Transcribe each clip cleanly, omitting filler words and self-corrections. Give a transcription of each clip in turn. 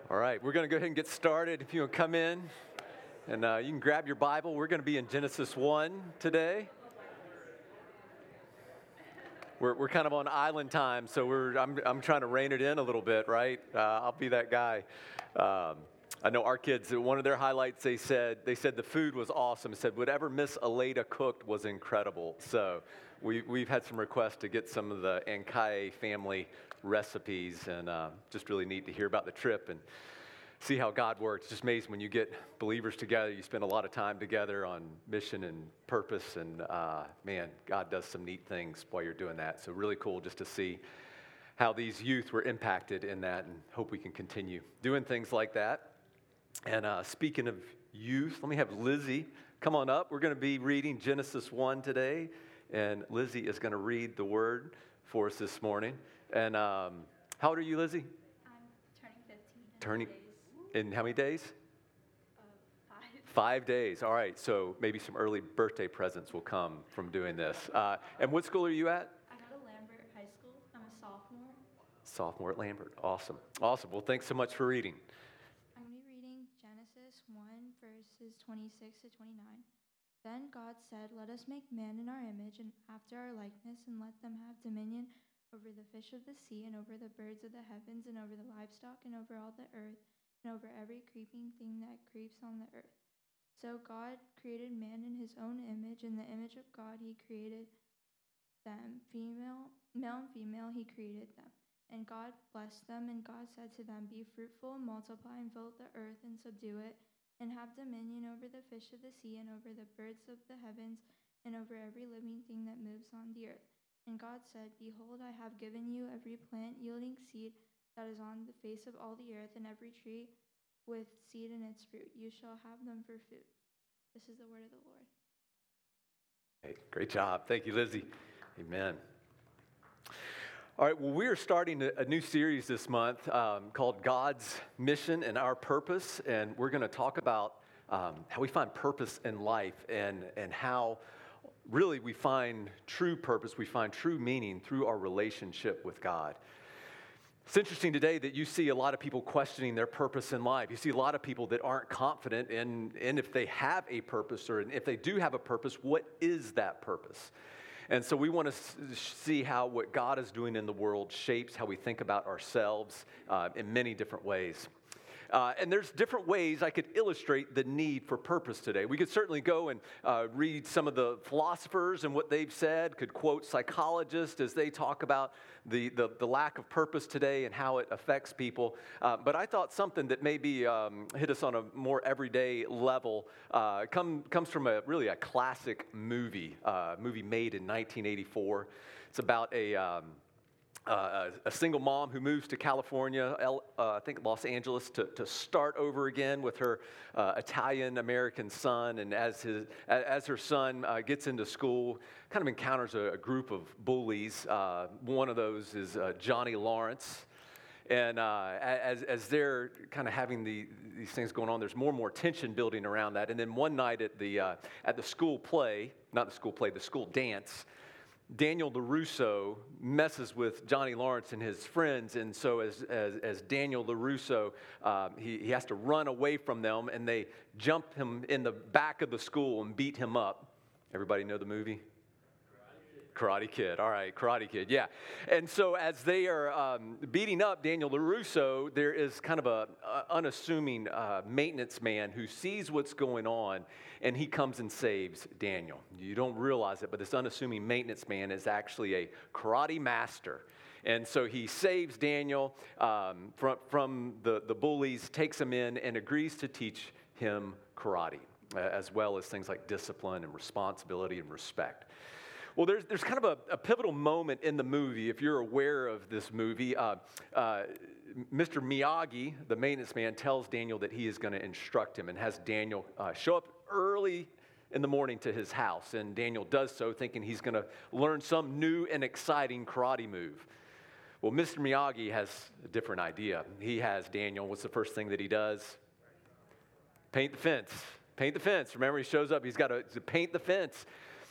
All right, we're going to go ahead and get started. If you want to come in and you can grab your Bible. We're going to be in Genesis 1 today. We're kind of on island time, so I'm trying to rein it in a little bit, right? I'll be that guy. I know our kids, one of their highlights, they said the food was awesome. They said whatever Miss Aleda cooked was incredible. So we've had some requests to get some of the Ankai family recipes, and just really neat to hear about the trip and see how God works. It's just amazing when you get believers together. You spend a lot of time together on mission and purpose, and man, God does some neat things while you're doing that. So really cool just to see how these youth were impacted in that, and hope we can continue doing things like that. And speaking of youth, let me have Lizzie come on up. We're going to be reading Genesis 1 today, and Lizzie is going to read the word for us this morning. And how old are you, Lizzie? I'm turning 15 In how many days? 5. 5 days. All right, so maybe some early birthday presents will come from doing this. And what school are you at? I go to Lambert High School. I'm a sophomore. Sophomore at Lambert. Awesome. Awesome. Well, thanks so much for reading. I'm going to be reading Genesis 1, verses 26 to 29. Then God said, "Let us make man in our image and after our likeness, and let them have dominion over the fish of the sea, and over the birds of the heavens, and over the livestock, and over all the earth, and over every creeping thing that creeps on the earth." So God created man in his own image. In the image of God he created them. Male and female he created them. And God blessed them, and God said to them, "Be fruitful, and multiply, and fill the earth, and subdue it, and have dominion over the fish of the sea, and over the birds of the heavens, and over every living thing that moves on the earth." And God said, "Behold, I have given you every plant yielding seed that is on the face of all the earth, and every tree with seed in its fruit. You shall have them for food." This is the word of the Lord. Hey, great job. Thank you, Lizzie. Amen. All right, well, we're starting a new series this month called God's Mission and Our Purpose, and we're going to talk about how we find purpose in life and how really we find true purpose, we find true meaning through our relationship with God. It's interesting today that you see a lot of people questioning their purpose in life. You see a lot of people that aren't confident in if they have a purpose, or if they do have a purpose, what is that purpose? And so we want to see how what God is doing in the world shapes how we think about ourselves in many different ways. And there's different ways I could illustrate the need for purpose today. We could certainly go and read some of the philosophers and what they've said, could quote psychologists as they talk about the lack of purpose today and how it affects people. But I thought something that maybe hit us on a more everyday level comes from a classic movie made in 1984. It's about a single mom who moves to California, I think Los Angeles, to start over again with her Italian-American son. And as her son gets into school, kind of encounters a group of bullies. One of those is Johnny Lawrence. And as they're kind of having these things going on, there's more and more tension building around that. And then one night at the school play, not the school play, the school dance, Daniel LaRusso messes with Johnny Lawrence and his friends, and so as Daniel LaRusso, he has to run away from them, and they jump him in the back of the school and beat him up. Everybody know the movie? Karate Kid. All right, Karate Kid, yeah. And so as they are beating up Daniel LaRusso, there is kind of a unassuming maintenance man who sees what's going on, and he comes and saves Daniel. You don't realize it, but this unassuming maintenance man is actually a karate master. And so he saves Daniel from the bullies, takes him in, and agrees to teach him karate, as well as things like discipline and responsibility and respect. Well, there's kind of a pivotal moment in the movie, if you're aware of this movie. Mr. Miyagi, the maintenance man, tells Daniel that he is going to instruct him and has Daniel show up early in the morning to his house. And Daniel does so thinking he's going to learn some new and exciting karate move. Well, Mr. Miyagi has a different idea. He has Daniel, what's the first thing that he does? Paint the fence. Paint the fence. Remember, he shows up, he's got to paint the fence.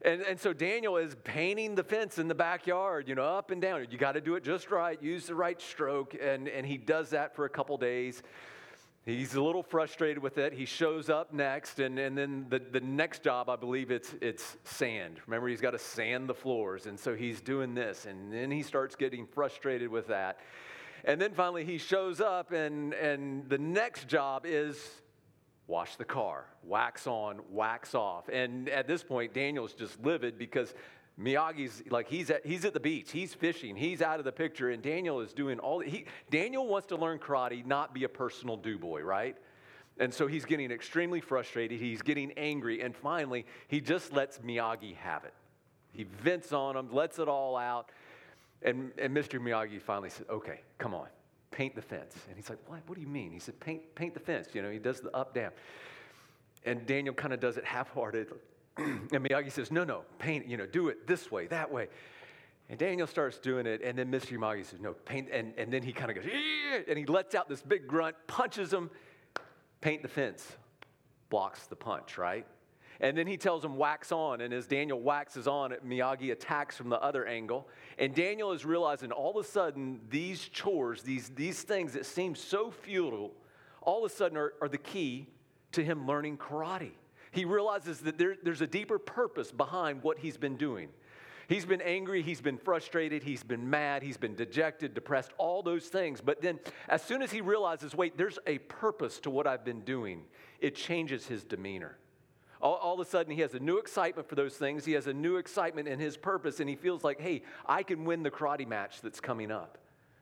And so Daniel is painting the fence in the backyard, up and down. You got to do it just right, use the right stroke. And he does that for a couple days. He's a little frustrated with it. He shows up next, and then the next job, I believe it's sand. Remember, he's got to sand the floors, and so he's doing this, and then he starts getting frustrated with that. And then finally he shows up, and the next job is wash the car, wax on, wax off. And at this point, Daniel's just livid because Miyagi's like, he's at the beach, he's fishing, he's out of the picture, and Daniel is doing Daniel wants to learn karate, not be a personal do-boy, right? And so he's getting extremely frustrated, he's getting angry, and finally, he just lets Miyagi have it. He vents on him, lets it all out, and Mr. Miyagi finally said, okay, come on. Paint the fence. And he's like, what do you mean? He said, paint the fence. He does the up, down. And Daniel kind of does it half-hearted. And Miyagi says, no, paint, do it this way, that way. And Daniel starts doing it, and then Mr. Miyagi says, no, paint, and then he kind of goes, yeah, and he lets out this big grunt, punches him, paint the fence, blocks the punch, right? And then he tells him, wax on. And as Daniel waxes on, Miyagi attacks from the other angle. And Daniel is realizing all of a sudden these chores, these things that seem so futile, all of a sudden are the key to him learning karate. He realizes that there's a deeper purpose behind what he's been doing. He's been angry, he's been frustrated, he's been mad, he's been dejected, depressed, all those things. But then as soon as he realizes, wait, there's a purpose to what I've been doing, it changes his demeanor. All of a sudden, he has a new excitement for those things. He has a new excitement in his purpose, and he feels like, hey, I can win the karate match that's coming up.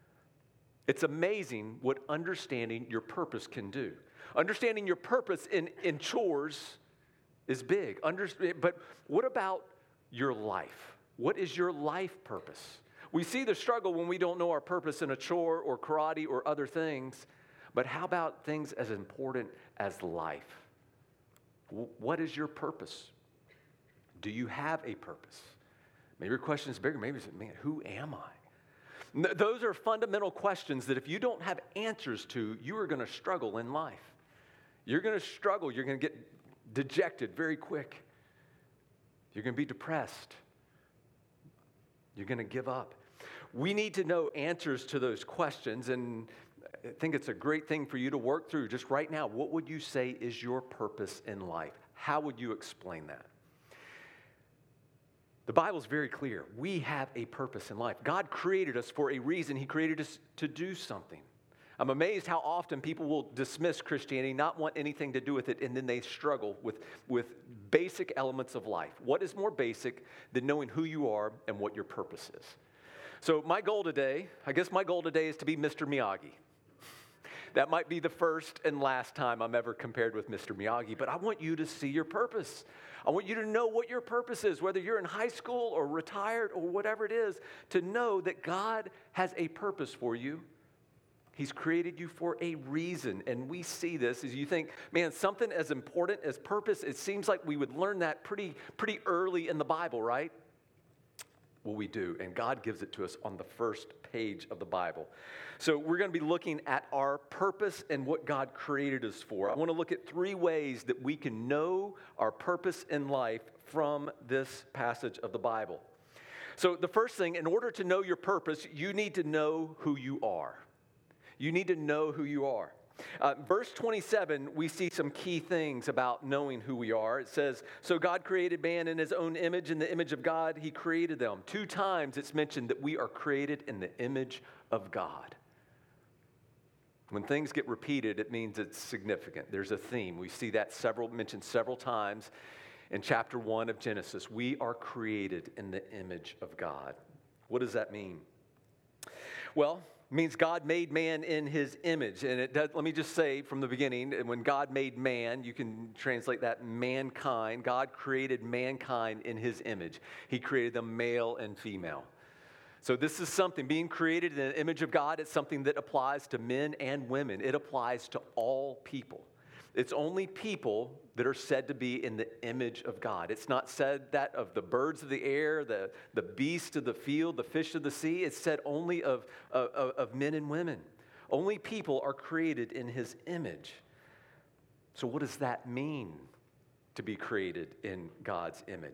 It's amazing what understanding your purpose can do. Understanding your purpose in chores is big. But what about your life? What is your life purpose? We see the struggle when we don't know our purpose in a chore or karate or other things, but how about things as important as life? What is your purpose? Do you have a purpose? Maybe your question is bigger. Maybe it's, man, who am I? Those are fundamental questions that if you don't have answers to, you are going to struggle in life. You're going to struggle. You're going to get dejected very quick. You're going to be depressed. You're going to give up. We need to know answers to those questions, and I think it's a great thing for you to work through just right now. What would you say is your purpose in life? How would you explain that? The Bible's very clear. We have a purpose in life. God created us for a reason. He created us to do something. I'm amazed how often people will dismiss Christianity, not want anything to do with it, and then they struggle with basic elements of life. What is more basic than knowing who you are and what your purpose is? So my goal today is to be Mr. Miyagi. That might be the first and last time I'm ever compared with Mr. Miyagi, but I want you to see your purpose. I want you to know what your purpose is, whether you're in high school or retired or whatever it is, to know that God has a purpose for you. He's created you for a reason, and we see this as you think, man, something as important as purpose, it seems like we would learn that pretty early in the Bible, right? Well, we do, and God gives it to us on the first page of the Bible. So we're going to be looking at our purpose and what God created us for. I want to look at 3 ways that we can know our purpose in life from this passage of the Bible. So the first thing, in order to know your purpose, you need to know who you are. You need to know who you are. Verse 27, we see some key things about knowing who we are. It says, so God created man in his own image. In the image of God, he created them. 2 times it's mentioned that we are created in the image of God. When things get repeated, it means it's significant. There's a theme. We see that mentioned several times in chapter 1 of Genesis. We are created in the image of God. What does that mean? Well, it means God made man in his image. And it does, let me just say from the beginning, when God made man, you can translate that mankind. God created mankind in his image. He created them male and female. So this is something, being created in the image of God, it's something that applies to men and women. It applies to all people. It's only people that are said to be in the image of God. It's not said that of the birds of the air, the beasts of the field, the fish of the sea. It's said only of men and women. Only people are created in his image. So what does that mean to be created in God's image?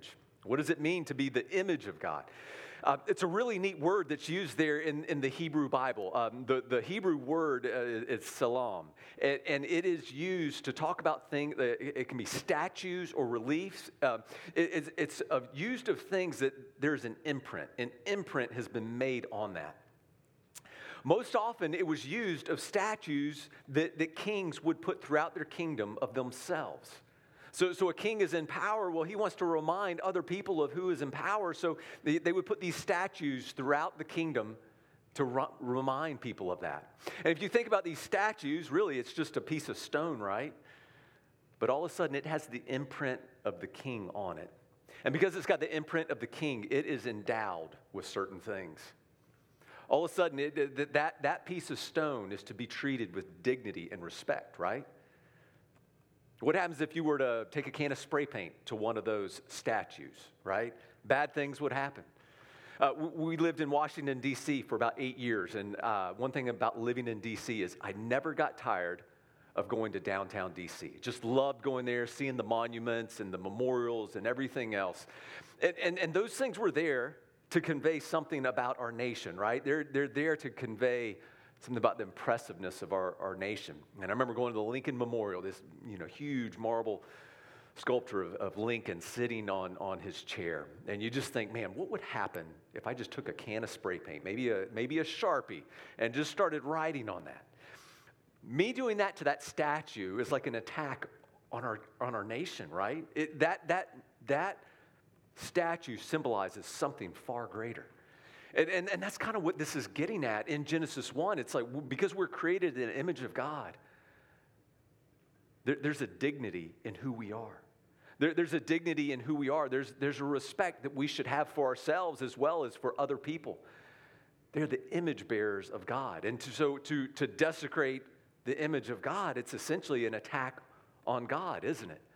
What does it mean to be the image of God? It's a really neat word that's used there in the Hebrew Bible. The Hebrew word is salam, and it is used to talk about things. It can be statues or reliefs. It's used of things that there's an imprint. An imprint has been made on that. Most often, it was used of statues that kings would put throughout their kingdom of themselves. So a king is in power. Well, he wants to remind other people of who is in power. So they would put these statues throughout the kingdom to remind people of that. And if you think about these statues, really, it's just a piece of stone, right? But all of a sudden, it has the imprint of the king on it. And because it's got the imprint of the king, it is endowed with certain things. All of a sudden, that piece of stone is to be treated with dignity and respect, right? What happens if you were to take a can of spray paint to one of those statues, right? Bad things would happen. We lived in Washington, D.C. for about 8 years, and one thing about living in D.C. is I never got tired of going to downtown D.C. Just loved going there, seeing the monuments and the memorials and everything else. And those things were there to convey something about our nation, right? They're there to convey something about the impressiveness of our nation. And I remember going to the Lincoln Memorial, this huge marble sculpture of Lincoln sitting on his chair. And you just think, man, what would happen if I just took a can of spray paint, maybe a Sharpie, and just started writing on that? Me doing that to that statue is like an attack on our nation, right? That statue symbolizes something far greater. And that's kind of what this is getting at in Genesis 1. It's like, because we're created in the image of God, there's a dignity in who we are. There's a dignity in who we are. There's a respect that we should have for ourselves as well as for other people. They're the image bearers of God. And to desecrate the image of God, it's essentially an attack on God, isn't it?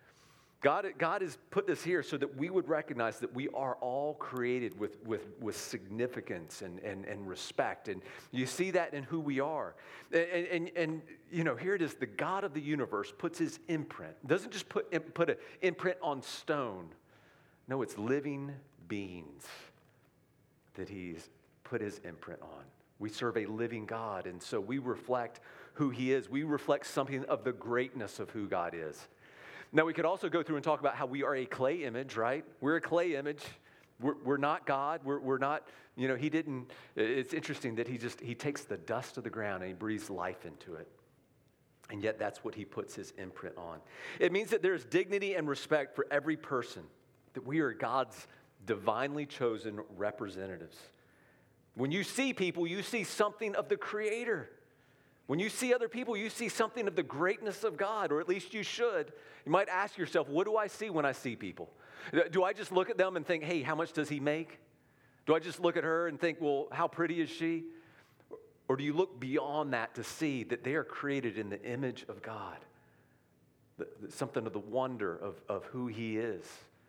God has put this here so that we would recognize that we are all created with significance and respect. And you see that in who we are. And here it is, the God of the universe puts his imprint. Doesn't just put an imprint on stone. No, it's living beings that he's put his imprint on. We serve a living God, and so we reflect who he is. We reflect something of the greatness of who God is. Now, we could also go through and talk about how we are a clay image, right? We're a clay image. We're not God. We're not, he didn't, it's interesting that he takes the dust of the ground and he breathes life into it. And yet that's what he puts his imprint on. It means that there's dignity and respect for every person, that we are God's divinely chosen representatives. When you see people, you see something of the Creator. When you see other people, you see something of the greatness of God, or at least you should. You might ask yourself, what do I see when I see people? Do I just look at them and think, hey, how much does he make? Do I just look at her and think, well, how pretty is she? Or do you look beyond that to see that they are created in the image of God? Something of the wonder of who he is.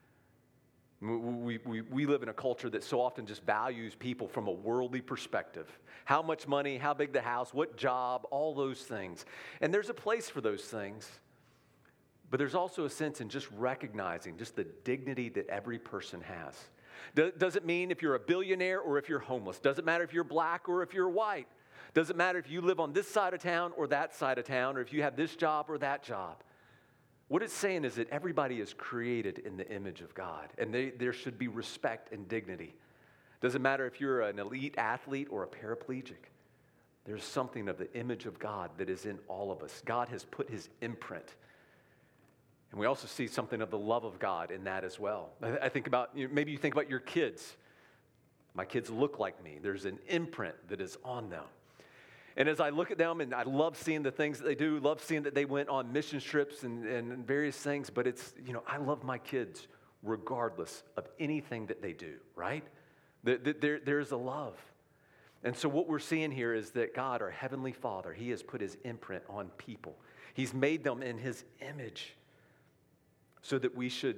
We live in a culture that so often just values people from a worldly perspective. How much money, how big the house, what job, all those things. And there's a place for those things. But there's also a sense in just recognizing just the dignity that every person has. Does it mean if you're a billionaire or if you're homeless? Does it matter if you're black or if you're white? Does it matter if you live on this side of town or that side of town, or if you have this job or that job? What it's saying is that everybody is created in the image of God, and there should be respect and dignity. Doesn't matter if you're an elite athlete or a paraplegic. There's something of the image of God that is in all of us. God has put his imprint. And we also see something of the love of God in that as well. I think about, maybe you think about your kids. My kids look like me. There's an imprint that is on them. And as I look at them, and I love seeing the things that they do, love seeing that they went on mission trips and various things, but it's, I love my kids regardless of anything that they do, right? There's a love. And so what we're seeing here is that God, our Heavenly Father, he has put his imprint on people. He's made them in his image so that we should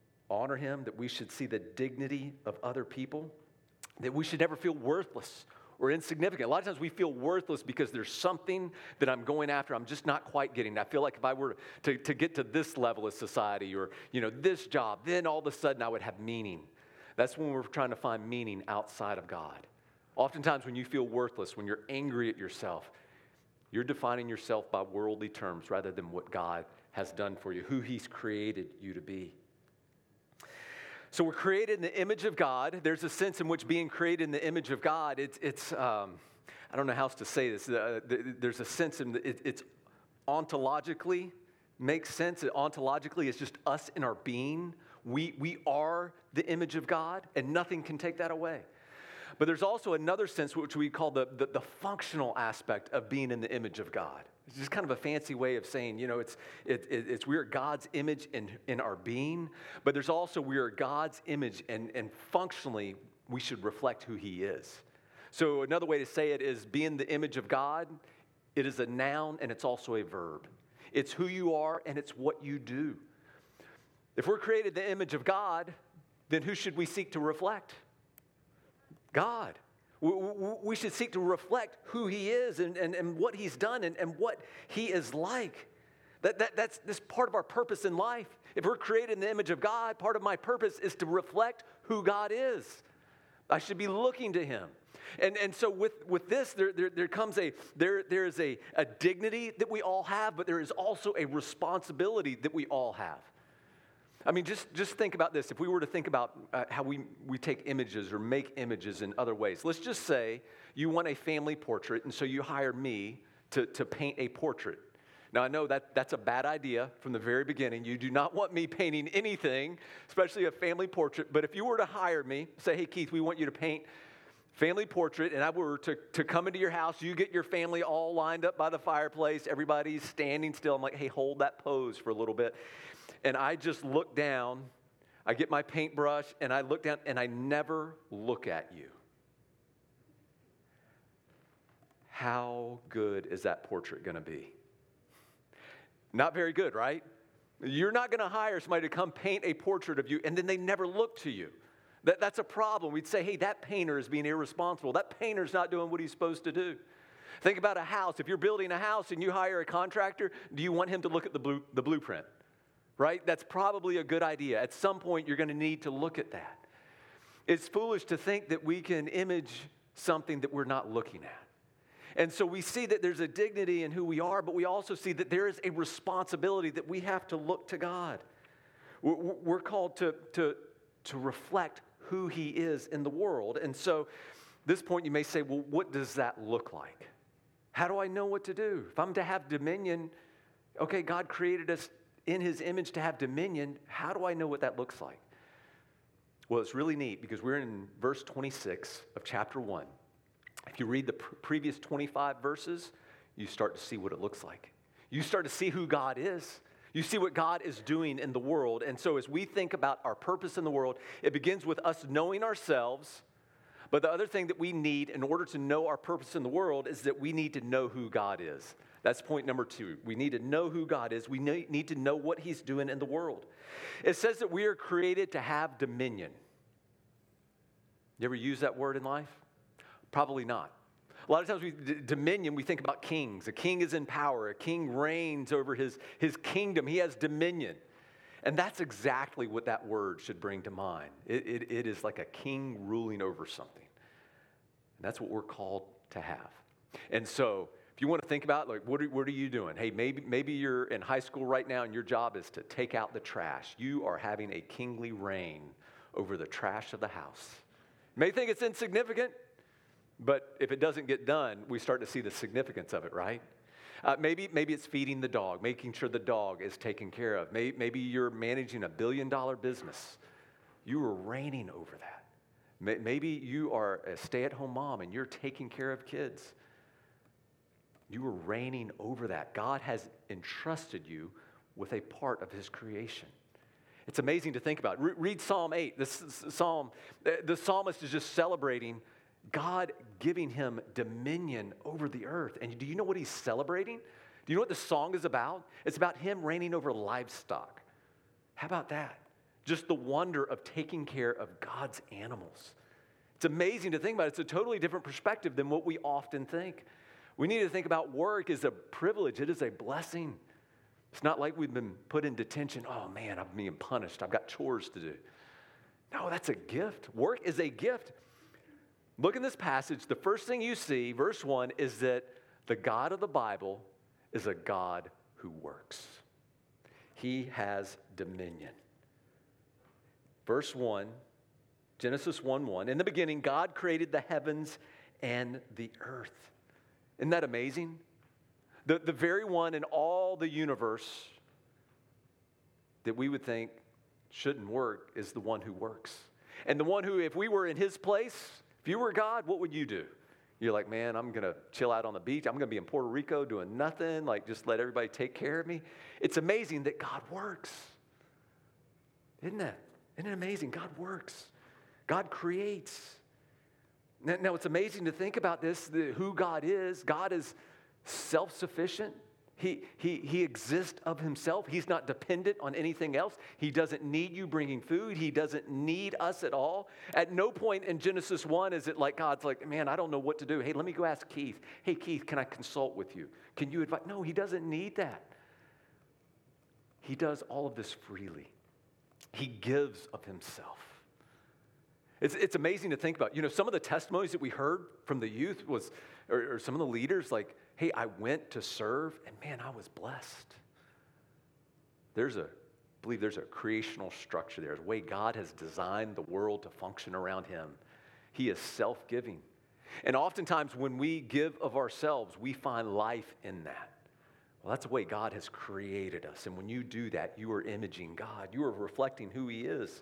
honor him, that we should see the dignity of other people, that we should never feel worthless or insignificant. A lot of times we feel worthless because there's something that I'm going after I'm just not quite getting. I feel like if I were to get to this level of society or, this job, then all of a sudden I would have meaning. That's when we're trying to find meaning outside of God. Oftentimes when you feel worthless, when you're angry at yourself, you're defining yourself by worldly terms rather than what God has done for you, who He's created you to be. So we're created in the image of God. There's a sense in which being created in the image of God, it's I don't know how else to say this. There's a sense in it's ontologically makes sense. Ontologically, it's just us in our being. We are the image of God, and nothing can take that away. But there's also another sense which we call the functional aspect of being in the image of God. It's just kind of a fancy way of saying, it's we are God's image in our being, but there's also we are God's image, and functionally we should reflect who He is. So another way to say it is being the image of God, it is a noun and it's also a verb. It's who you are and it's what you do. If we're created in the image of God, then who should we seek to reflect? God. We should seek to reflect who He is and what He's done and what He is like. That's this part of our purpose in life. If we're created in the image of God, part of my purpose is to reflect who God is. I should be looking to Him. And so with this, there comes there is a dignity that we all have, but there is also a responsibility that we all have. I mean, just think about this. If we were to think about how we take images or make images in other ways. Let's just say you want a family portrait, and so you hire me to paint a portrait. Now, I know that's a bad idea from the very beginning. You do not want me painting anything, especially a family portrait. But if you were to hire me, say, hey, Keith, we want you to paint family portrait, and I were to come into your house, you get your family all lined up by the fireplace, everybody's standing still. I'm like, hey, hold that pose for a little bit. And I just look down, I get my paintbrush, and I look down, and I never look at you. How good is that portrait going to be? Not very good, right? You're not going to hire somebody to come paint a portrait of you, and then they never look to you. That's a problem. We'd say, hey, that painter is being irresponsible. That painter's not doing what he's supposed to do. Think about a house. If you're building a house and you hire a contractor, do you want him to look at the blueprint? Right? That's probably a good idea. At some point, you're going to need to look at that. It's foolish to think that we can image something that we're not looking at. And so we see that there's a dignity in who we are, but we also see that there is a responsibility that we have to look to God. We're called to reflect who He is in the world. And so this point you may say, well, what does that look like? How do I know what to do? If I'm to have dominion, okay, God created us in His image to have dominion. How do I know what that looks like? Well, it's really neat because we're in verse 26 of chapter 1. If you read the previous 25 verses, you start to see what it looks like. You start to see who God is. You see what God is doing in the world. And so as we think about our purpose in the world, it begins with us knowing ourselves. But the other thing that we need in order to know our purpose in the world is that we need to know who God is. That's point number 2. We need to know who God is. We need to know what He's doing in the world. It says that we are created to have dominion. You ever use that word in life? Probably not. A lot of times dominion, we think about kings. A king is in power. A king reigns over his kingdom. He has dominion. And that's exactly what that word should bring to mind. It is like a king ruling over something. And that's what we're called to have. And so if you want to think about, like, what are you doing? Hey, maybe you're in high school right now and your job is to take out the trash. You are having a kingly reign over the trash of the house. You may think it's insignificant, but if it doesn't get done, we start to see the significance of it, right? Maybe it's feeding the dog, making sure the dog is taken care of. Maybe you're managing $1 billion business. You are reigning over that. Maybe you are a stay-at-home mom and you're taking care of kids. You are reigning over that. God has entrusted you with a part of His creation. It's amazing to think about. Read Psalm 8. The psalmist is just celebrating God giving him dominion over the earth. And do you know what he's celebrating? Do you know what the song is about? It's about him reigning over livestock. How about that? Just the wonder of taking care of God's animals. It's amazing to think about. It's a totally different perspective than what we often think. We need to think about work as a privilege. It is a blessing. It's not like we've been put in detention. Oh man, I'm being punished. I've got chores to do. No, that's a gift. Work is a gift. Look in this passage. The first thing you see, verse 1, is that the God of the Bible is a God who works. He has dominion. Verse 1, Genesis 1:1. In the beginning, God created the heavens and the earth. Isn't that amazing? The very one in all the universe that we would think shouldn't work is the one who works. And the one who, if we were in his place, if you were God, what would you do? You're like, man, I'm going to chill out on the beach. I'm going to be in Puerto Rico doing nothing, like just let everybody take care of me. It's amazing that God works. Isn't that? Isn't it amazing? God works. God creates. Now, it's amazing to think about this, who God is. God is self-sufficient. He exists of himself. He's not dependent on anything else. He doesn't need you bringing food. He doesn't need us at all. At no point in Genesis 1 is it like God's like, man, I don't know what to do. Hey, let me go ask Keith. Hey, Keith, can I consult with you? Can you advise? No, he doesn't need that. He does all of this freely. He gives of himself. It's amazing to think about. You know, some of the testimonies that we heard from the youth was, or some of the leaders, like, hey, I went to serve, and man, I was blessed. I believe there's a creational structure there, the way God has designed the world to function around him. He is self-giving. And oftentimes when we give of ourselves, we find life in that. Well, that's the way God has created us. And when you do that, you are imaging God. You are reflecting who he is.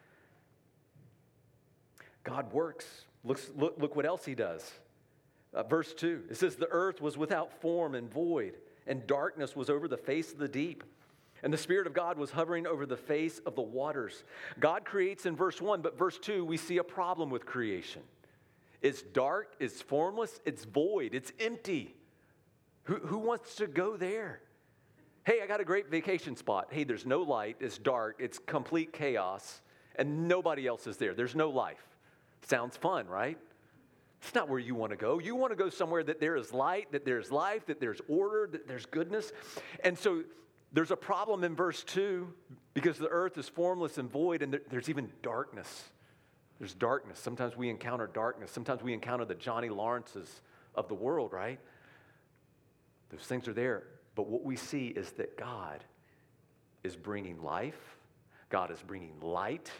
God works. Look what else he does. Verse 2, it says, the earth was without form and void, and darkness was over the face of the deep. And the Spirit of God was hovering over the face of the waters. God creates in verse 1, but verse 2, we see a problem with creation. It's dark, it's formless, it's void, it's empty. Who wants to go there? Hey, I got a great vacation spot. Hey, there's no light, it's dark, it's complete chaos, and nobody else is there. There's no life. Sounds fun, right? It's not where you want to go. You want to go somewhere that there is light, that there's life, that there's order, that there's goodness. And so there's a problem in verse 2 because the earth is formless and void, and there's even darkness. There's darkness. Sometimes we encounter darkness. Sometimes we encounter the Johnny Lawrences of the world, right? Those things are there. But what we see is that God is bringing life. God is bringing light.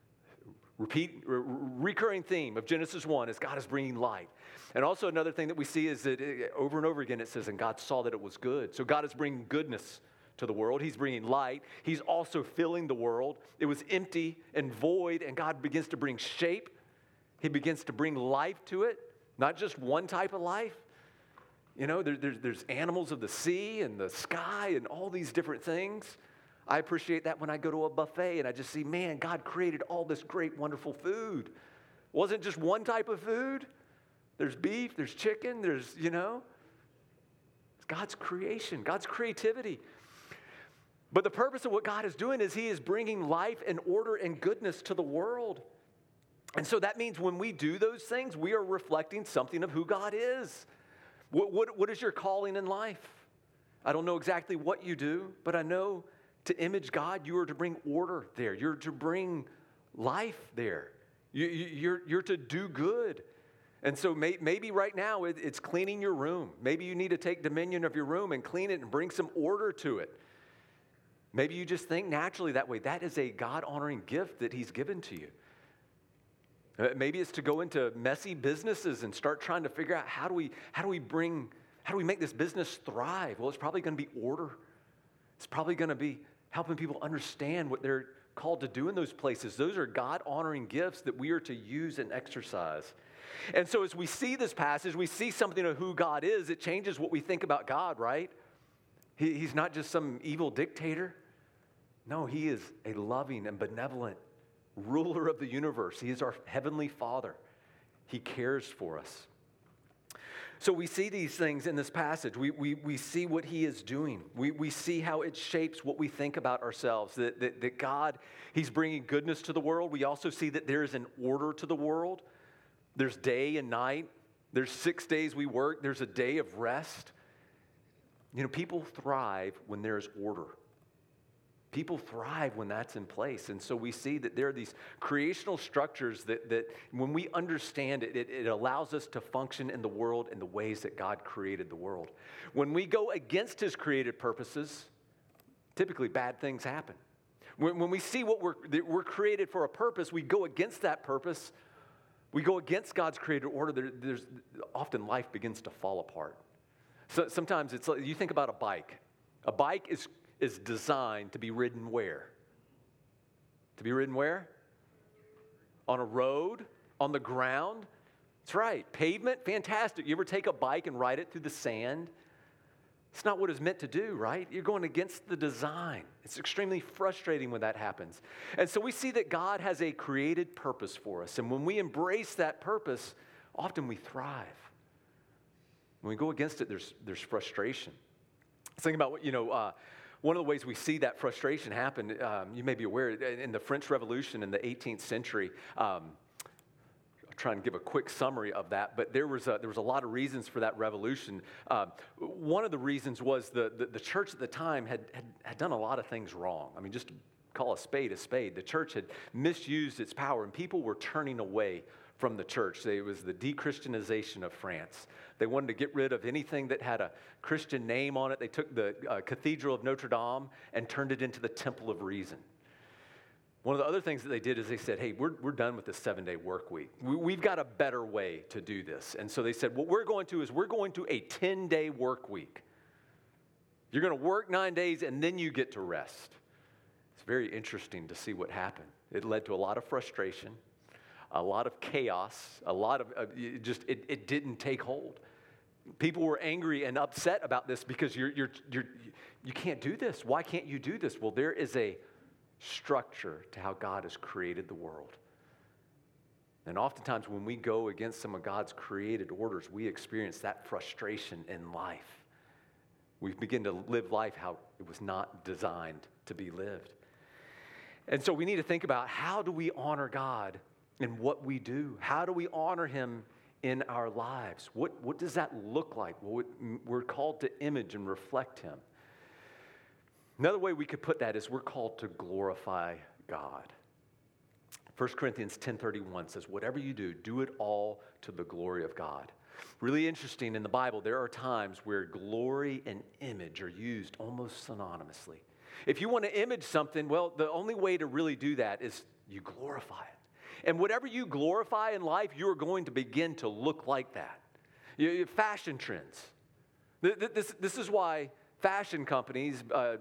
Recurring theme of Genesis 1 is God is bringing light. And also another thing that we see is that over and over again it says, and God saw that it was good. So God is bringing goodness to the world. He's bringing light. He's also filling the world. It was empty and void, and God begins to bring shape. He begins to bring life to it, not just one type of life. You know, there's animals of the sea and the sky and all these different things. I appreciate that when I go to a buffet and I just see, man, God created all this great, wonderful food. It wasn't just one type of food. There's beef, there's chicken, there's, you know. It's God's creation, God's creativity. But the purpose of what God is doing is he is bringing life and order and goodness to the world. And so that means when we do those things, we are reflecting something of who God is. What is your calling in life? I don't know exactly what you do, but I know to image God, you are to bring order there. You're to bring life there. You're to do good. And so maybe right now it's cleaning your room. Maybe you need to take dominion of your room and clean it and bring some order to it. Maybe you just think naturally that way. That is a God-honoring gift that he's given to you. Maybe it's to go into messy businesses and start trying to figure out how do we make this business thrive? Well, it's probably going to be order. It's probably going to be helping people understand what they're called to do in those places. Those are God-honoring gifts that we are to use and exercise. And so as we see this passage, we see something of who God is. It changes what we think about God, right? He's not just some evil dictator. No, he is a loving and benevolent ruler of the universe. He is our heavenly Father. He cares for us. So we see these things in this passage. We see what he is doing. We see how it shapes what we think about ourselves, that God, he's bringing goodness to the world. We also see that there is an order to the world. There's day and night. There's 6 days we work. There's a day of rest. You know, people thrive when there's order. People thrive when that's in place. And so we see that there are these creational structures that when we understand it, it allows us to function in the world in the ways that God created the world. When we go against his created purposes, typically bad things happen. When we see we're created for a purpose, we go against that purpose. We go against God's created order. There's often life begins to fall apart. So sometimes it's like, you think about a bike. A bike is designed to be ridden where? To be ridden where? On a road, on the ground. That's right. Pavement, fantastic. You ever take a bike and ride it through the sand? It's not what it's meant to do, right? You're going against the design. It's extremely frustrating when that happens. And so we see that God has a created purpose for us. And when we embrace that purpose, often we thrive. When we go against it, there's frustration. Think about what, one of the ways we see that frustration happen, you may be aware, in the French Revolution in the 18th century, I'll try and give a quick summary of that, but there was a lot of reasons for that revolution. One of the reasons was the church at the time had done a lot of things wrong. I mean, just to call a spade a spade. The church had misused its power, and people were turning away from the church. It was the de-Christianization of France. They wanted to get rid of anything that had a Christian name on it. They took the Cathedral of Notre Dame and turned it into the Temple of Reason. One of the other things that they did is they said, hey, we're done with this 7-day work week. We've got a better way to do this. And so they said, what we're going to a 10-day work week. You're going to work 9 days and then you get to rest. It's very interesting to see what happened. It led to a lot of frustration, a lot of chaos, a lot of it didn't take hold. People were angry and upset about this because you can't do this. Why can't you do this? Well, there is a structure to how God has created the world. And oftentimes when we go against some of God's created orders, we experience that frustration in life. We begin to live life how it was not designed to be lived. And so we need to think about, how do we honor God in what we do? How do we honor him in our lives? What does that look like? Well, we're called to image and reflect him. Another way we could put that is we're called to glorify God. 1 Corinthians 10:31 says, whatever you do, do it all to the glory of God. Really interesting, in the Bible, there are times where glory and image are used almost synonymously. If you want to image something, well, the only way to really do that is you glorify it. And whatever you glorify in life, you're going to begin to look like that. Fashion trends. This is why fashion companies,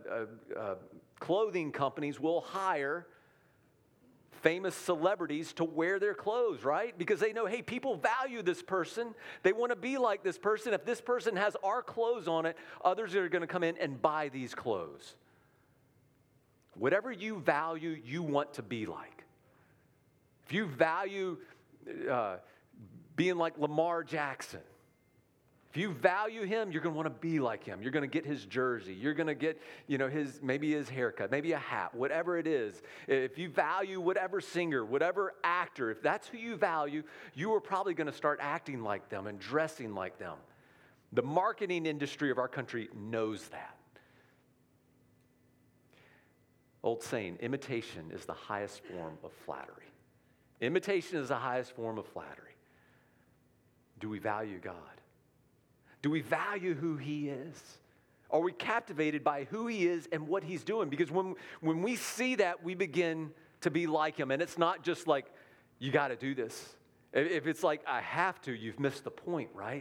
clothing companies will hire famous celebrities to wear their clothes, right? Because they know, hey, people value this person. They want to be like this person. If this person has our clothes on it, others are going to come in and buy these clothes. Whatever you value, you want to be like. If you value being like Lamar Jackson, if you value him, you're going to want to be like him. You're going to get his jersey. You're going to get, maybe his haircut, maybe a hat, whatever it is. If you value whatever singer, whatever actor, if that's who you value, you are probably going to start acting like them and dressing like them. The marketing industry of our country knows that. Old saying, imitation is the highest form of flattery. Imitation is the highest form of flattery. Do we value God? Do we value who he is? Are we captivated by who he is and what he's doing? Because when we see that, we begin to be like him. And it's not just like, you got to do this. If it's like, I have to, you've missed the point, right?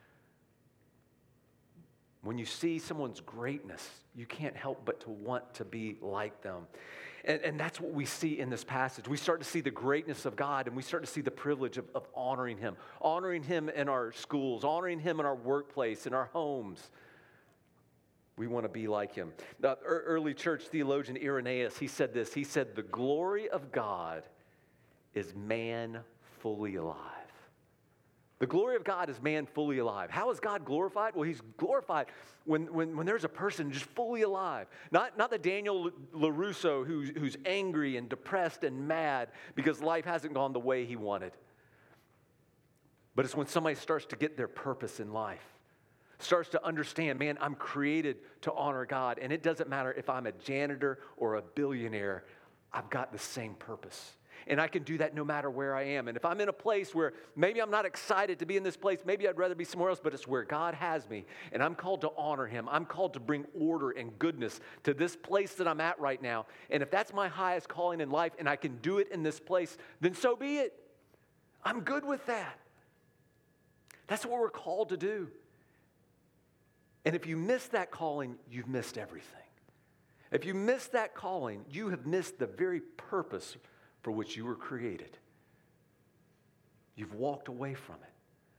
When you see someone's greatness, you can't help but to want to be like them. And that's what we see in this passage. We start to see the greatness of God, and we start to see the privilege of honoring him in our schools, honoring him in our workplace, in our homes. We want to be like him. The early church theologian Irenaeus, he said this. He said, the glory of God is man fully alive. The glory of God is man fully alive. How is God glorified? Well, he's glorified when there's a person just fully alive. Not the Daniel LaRusso who's angry and depressed and mad because life hasn't gone the way he wanted. But it's when somebody starts to get their purpose in life, starts to understand, man, I'm created to honor God. And it doesn't matter if I'm a janitor or a billionaire, I've got the same purpose. And I can do that no matter where I am. And if I'm in a place where maybe I'm not excited to be in this place, maybe I'd rather be somewhere else, but it's where God has me. And I'm called to honor him. I'm called to bring order and goodness to this place that I'm at right now. And if that's my highest calling in life and I can do it in this place, then so be it. I'm good with that. That's what we're called to do. And if you miss that calling, you've missed everything. If you miss that calling, you have missed the very purpose for which you were created. You've walked away from it.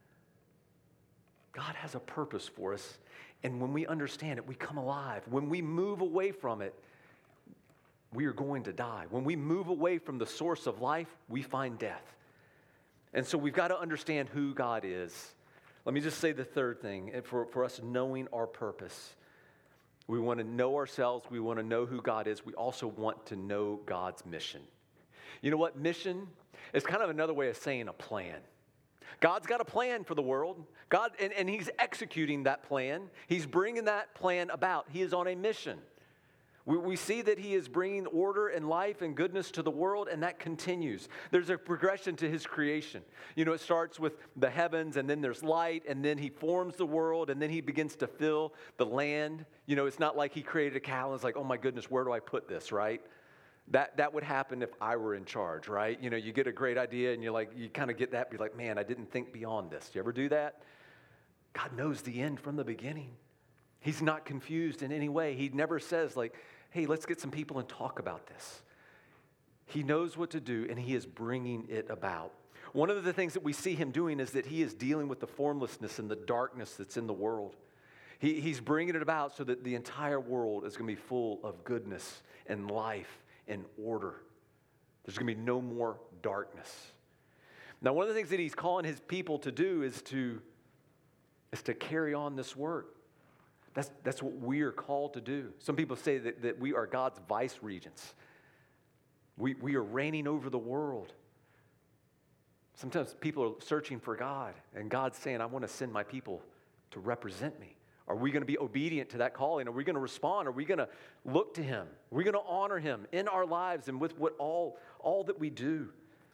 God has a purpose for us, and when we understand it, we come alive. When we move away from it, we are going to die. When we move away from the source of life, we find death. And so we've got to understand who God is. Let me just say the third thing, for us knowing our purpose. We want to know ourselves. We want to know who God is. We also want to know God's mission. You know what? Mission is kind of another way of saying a plan. God's got a plan for the world. God, and he's executing that plan. He's bringing that plan about. He is on a mission. We see that he is bringing order and life and goodness to the world, and that continues. There's a progression to his creation. You know, it starts with the heavens, and then there's light, and then he forms the world, and then he begins to fill the land. You know, it's not like he created a cow and it's like, oh my goodness, where do I put this, right? That would happen if I were in charge, right? You know, you get a great idea, and you kind of get that, be like, man, I didn't think beyond this. Do you ever do that? God knows the end from the beginning. He's not confused in any way. He never says like, hey, let's get some people and talk about this. He knows what to do, and he is bringing it about. One of the things that we see him doing is that he is dealing with the formlessness and the darkness that's in the world. He's bringing it about so that the entire world is going to be full of goodness and life and order. There's going to be no more darkness. Now, one of the things that he's calling his people to do is to carry on this work. That's what we are called to do. Some people say that we are God's vice regents. We are reigning over the world. Sometimes people are searching for God, and God's saying, I want to send my people to represent me. Are we going to be obedient to that calling? Are we going to respond? Are we going to look to him? Are we going to honor him in our lives and with all that we do?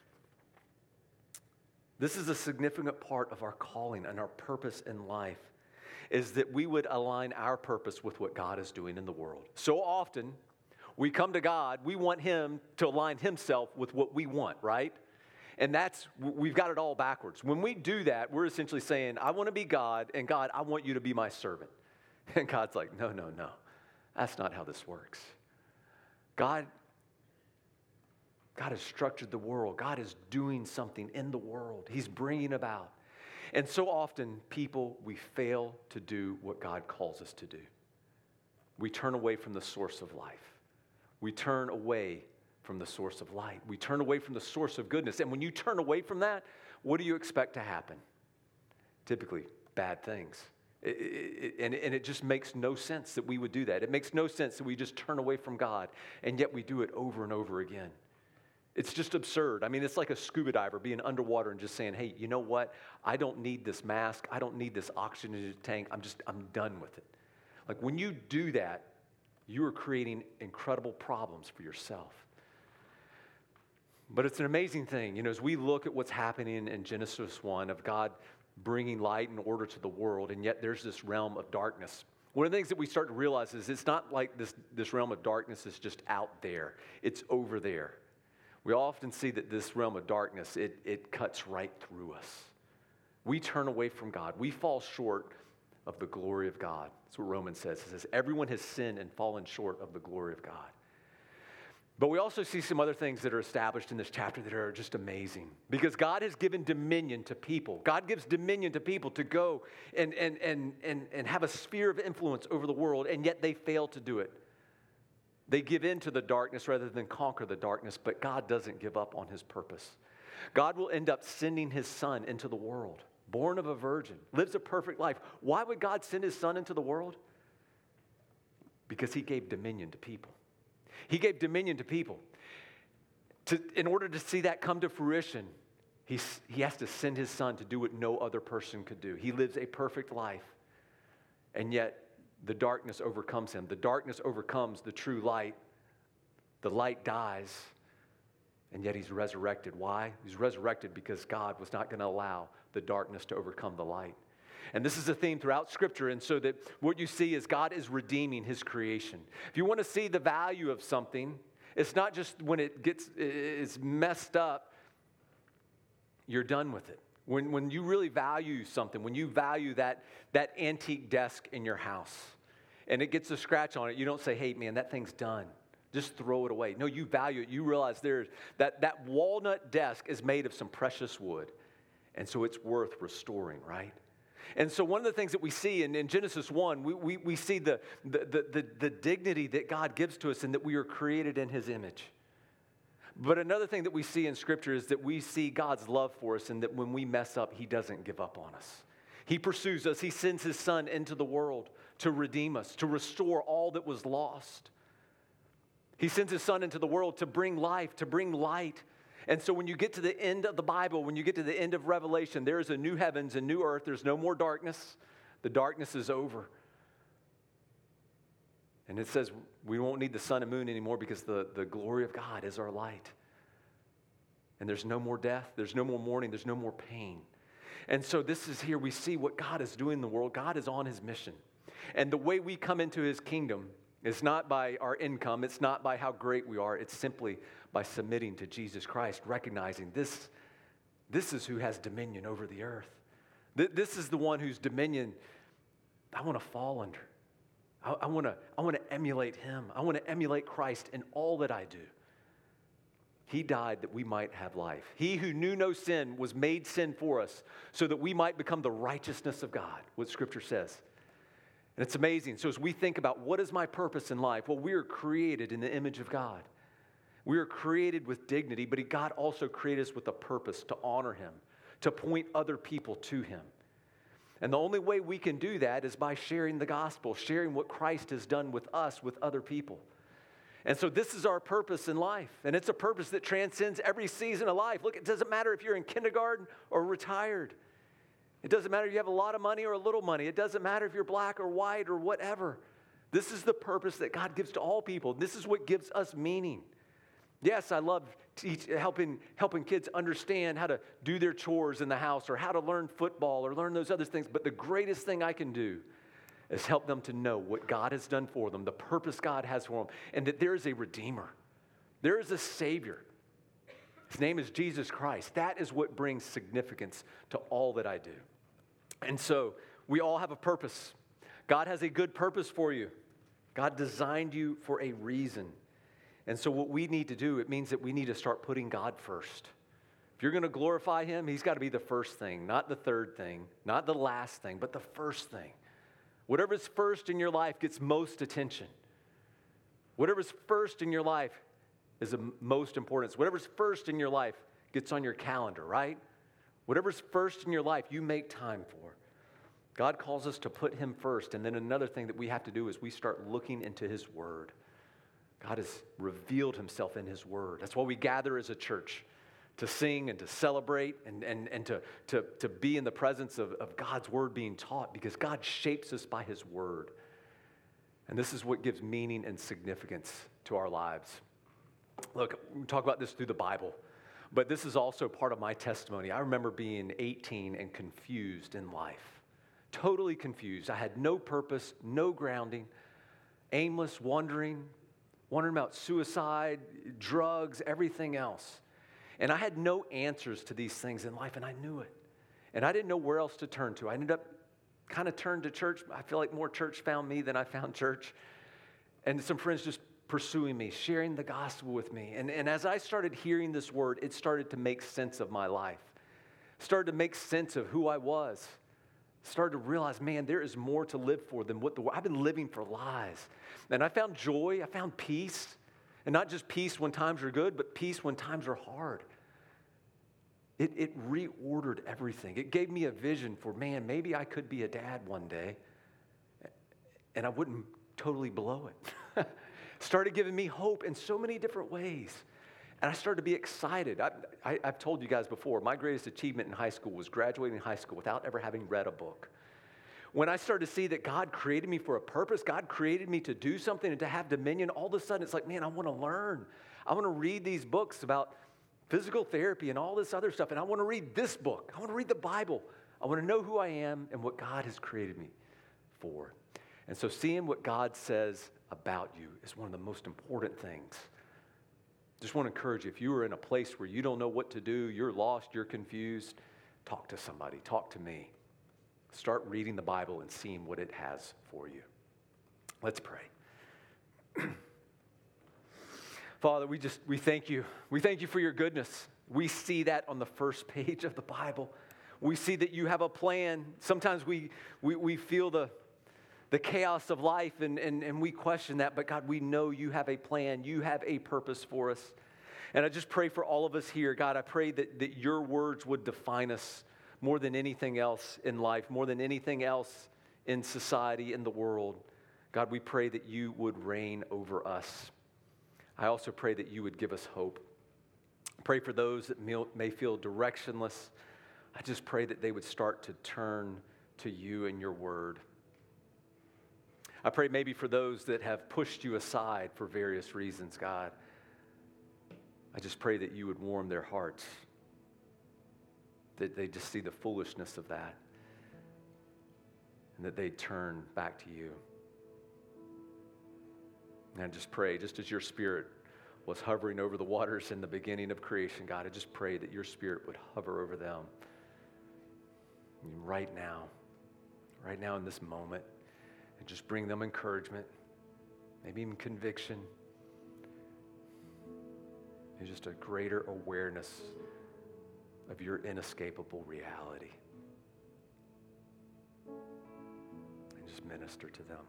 This is a significant part of our calling and our purpose in life, is that we would align our purpose with what God is doing in the world. So often, we come to God, we want him to align himself with what we want, right? And we've got it all backwards. When we do that, we're essentially saying, I want to be God, and God, I want you to be my servant. And God's like, no. That's not how this works. God has structured the world. God is doing something in the world. He's bringing about. And so often, we fail to do what God calls us to do. We turn away from the source of life. We turn away from the source of light. We turn away from the source of goodness. And when you turn away from that, what do you expect to happen? Typically, bad things. And it just makes no sense that we would do that. It makes no sense that we just turn away from God, and yet we do it over and over again. It's just absurd. I mean, it's like a scuba diver being underwater and just saying, hey, you know what? I don't need this mask. I don't need this oxygen tank. I'm done with it. Like when you do that, you are creating incredible problems for yourself. But it's an amazing thing, you know, as we look at what's happening in Genesis 1 of God bringing light and order to the world, and yet there's this realm of darkness. One of the things that we start to realize is it's not like this realm of darkness is just out there. It's over there. We often see that this realm of darkness, it cuts right through us. We turn away from God. We fall short of the glory of God. That's what Romans says. It says, everyone has sinned and fallen short of the glory of God. But we also see some other things that are established in this chapter that are just amazing. Because God has given dominion to people. God gives dominion to people to go and have a sphere of influence over the world, and yet they fail to do it. They give in to the darkness rather than conquer the darkness, but God doesn't give up on his purpose. God will end up sending his son into the world, born of a virgin, lives a perfect life. Why would God send his son into the world? Because he gave dominion to people. He gave dominion to people. In order to see that come to fruition, He has to send his son to do what no other person could do. He lives a perfect life, and yet the darkness overcomes him. The darkness overcomes the true light. The light dies, and yet he's resurrected. Why? He's resurrected because God was not going to allow the darkness to overcome the light. And this is a theme throughout Scripture, and so that what you see is God is redeeming his creation. If you want to see the value of something, it's not just when it's messed up, you're done with it. When you really value something, when you value that antique desk in your house, and it gets a scratch on it, you don't say, hey, man, that thing's done. Just throw it away. No, you value it. You realize that walnut desk is made of some precious wood, and so it's worth restoring, right? And so one of the things that we see in Genesis 1, we see the dignity that God gives to us and that we are created in his image. But another thing that we see in Scripture is that we see God's love for us and that when we mess up, he doesn't give up on us. He pursues us. He sends his son into the world to redeem us, to restore all that was lost. He sends his son into the world to bring life, to bring light. And so when you get to the end of the Bible, when you get to the end of Revelation, there is a new heavens and new earth. There's no more darkness. The darkness is over. And it says we won't need the sun and moon anymore because the glory of God is our light. And there's no more death. There's no more mourning. There's no more pain. And so this is here. We see what God is doing in the world. God is on his mission. And the way we come into his kingdom is not by our income. It's not by how great we are. It's simply by submitting to Jesus Christ, recognizing this is who has dominion over the earth. This is the one whose dominion I want to fall under. I want to emulate him. I want to emulate Christ in all that I do. He died that we might have life. He who knew no sin was made sin for us so that we might become the righteousness of God, what Scripture says. And it's amazing. So as we think about what is my purpose in life, well, we are created in the image of God. We are created with dignity, but God also created us with a purpose to honor him, to point other people to him. And the only way we can do that is by sharing the gospel, sharing what Christ has done with us, with other people. And so this is our purpose in life, and it's a purpose that transcends every season of life. Look, it doesn't matter if you're in kindergarten or retired. It doesn't matter if you have a lot of money or a little money. It doesn't matter if you're black or white or whatever. This is the purpose that God gives to all people. This is what gives us meaning. Yes, I love helping kids understand how to do their chores in the house or how to learn football or learn those other things. But the greatest thing I can do is help them to know what God has done for them, the purpose God has for them, and that there is a Redeemer. There is a Savior. His name is Jesus Christ. That is what brings significance to all that I do. And so we all have a purpose. God has a good purpose for you. God designed you for a reason. And so what we need to do, it means that we need to start putting God first. If you're going to glorify him, he's got to be the first thing, not the third thing, not the last thing, but the first thing. Whatever's first in your life gets most attention. Whatever's first in your life is of most importance. Whatever's first in your life gets on your calendar, right? Whatever's first in your life, you make time for. God calls us to put him first. And then another thing that we have to do is we start looking into his word. God has revealed himself in his word. That's why we gather as a church, to sing and to celebrate and to be in the presence of God's word being taught, because God shapes us by his word. And this is what gives meaning and significance to our lives. Look, we talk about this through the Bible, but this is also part of my testimony. I remember being 18 and confused in life, totally confused. I had no purpose, no grounding, aimless, wondering about suicide, drugs, everything else. And I had no answers to these things in life, and I knew it. And I didn't know where else to turn to. I ended up kind of turned to church. I feel like more church found me than I found church. And some friends just pursuing me, sharing the gospel with me. And as I started hearing this word, it started to make sense of my life. Started to make sense of who I was. Started to realize, man, there is more to live for than what I've been living for lies. And I found joy, I found peace. And not just peace when times are good, but peace when times are hard. It reordered everything. It gave me a vision for, man, maybe I could be a dad one day, and I wouldn't totally blow it. Started giving me hope in so many different ways. And I started to be excited. I've told you guys before, my greatest achievement in high school was graduating high school without ever having read a book. When I started to see that God created me for a purpose, God created me to do something and to have dominion, all of a sudden it's like, man, I want to learn. I want to read these books about physical therapy and all this other stuff, and I want to read this book. I want to read the Bible. I want to know who I am and what God has created me for. And so seeing what God says about you is one of the most important things. Just want to encourage you, if you are in a place where you don't know what to do, you're lost, you're confused, talk to somebody, talk to me. Start reading the Bible and seeing what it has for you. Let's pray. Father, we thank you. We thank you for your goodness. We see that on the first page of the Bible. We see that you have a plan. Sometimes we feel the chaos of life and we question that, but God, we know you have a plan. You have a purpose for us. And I just pray for all of us here, God, I pray that your words would define us more than anything else in life, more than anything else in society, in the world. God, we pray that you would reign over us. I also pray that you would give us hope. Pray for those that may feel directionless. I just pray that they would start to turn to you and your word. I pray maybe for those that have pushed you aside for various reasons, God. I just pray that you would warm their hearts, that they just see the foolishness of that, and that they turn back to you. And I just pray, just as your Spirit was hovering over the waters in the beginning of creation, God, I just pray that your Spirit would hover over them right now in this moment. And just bring them encouragement, maybe even conviction, and just a greater awareness of your inescapable reality. And just minister to them,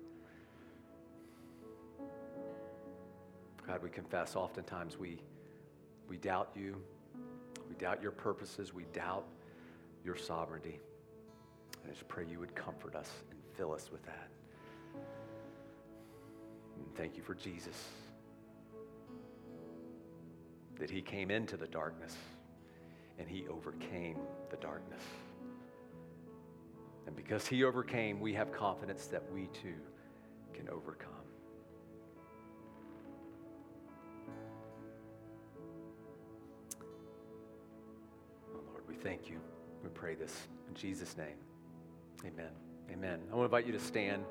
Lord. God, we confess oftentimes we doubt you, we doubt your purposes, we doubt your sovereignty. And I just pray you would comfort us and fill us with that. And thank you for Jesus, that he came into the darkness and he overcame the darkness. And because he overcame, we have confidence that we too can overcome. Oh Lord, we thank you. We pray this in Jesus' name. Amen. Amen. I want to invite you to stand.